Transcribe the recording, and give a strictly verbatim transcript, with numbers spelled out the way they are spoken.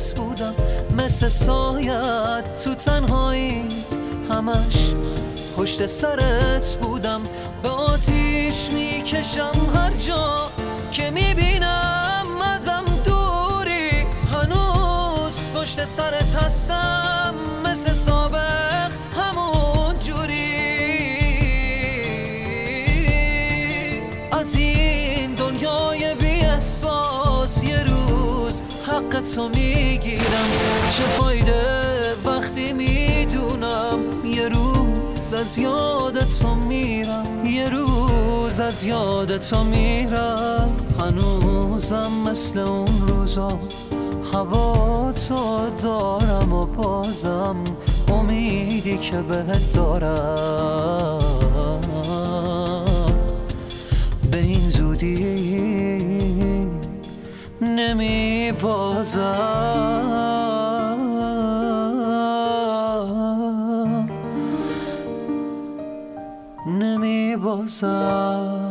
سرت بودم، مثل سایت تو تنهاییت همش پشت سرت بودم. به آتیش میکشم هر جا که میبینم ازم دوری، هنوز پشت سرت هستم مثل سابق همون جوری. از این دنیای بی احساس یه روز حق تو میگیرم، چه فایده وقتی میدونم یه روز از یاد تو میرم، یه روز از یاد تو میرم. هنوزم مثل اون روزا هوا تو دارم و بازم امیدی که بهت دارم به این زودی نمی بازم، نمی بازم.